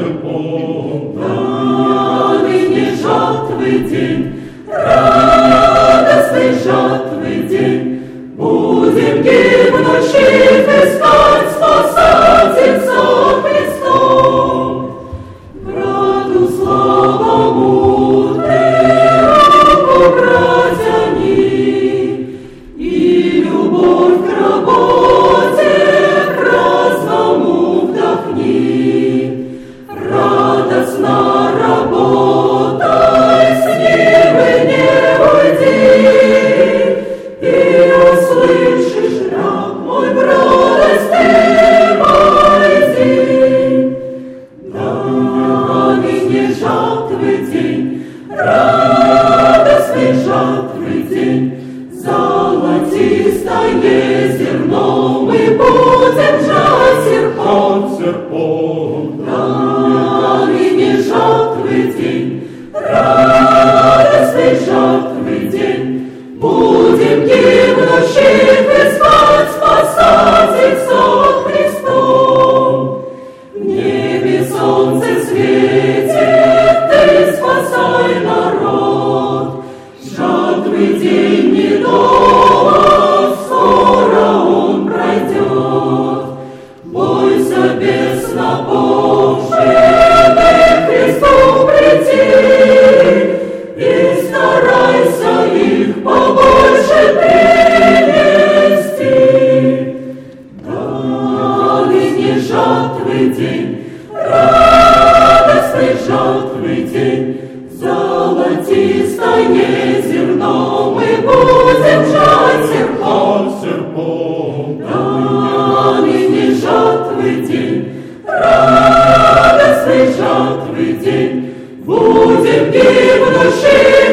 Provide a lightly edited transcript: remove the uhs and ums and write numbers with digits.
серпом. Да, ныне жатвы день, радостный жатвы день, будем гибнущих искать спасательца Христом. Брату славому ты руку протяни, и любовь к работе праздному вдохни. Радостно работай, с нивы не уйди, и услышишь, раб мой, в радость ты войди. Да, ныне жатвы день, радостный жатвы день, золотистое зерно мы будем жать серпом. Серпом. Да, ныне жатвы день, радостный жатвы день, будем гибнущих искать спасательца Христом. В небе солнце светит, ты спасай народ. Жатвы день недолг, скоро он пройдет. Бойся беснопомощный к Христу прийти, и старайся их побольше принести. Да, ныне жатвы день, радостный жатвы день, золотистое зерно мы будем жать серпом. Серпом. Да, ныне жатвы день, радостный жатвы день, будем гибнущих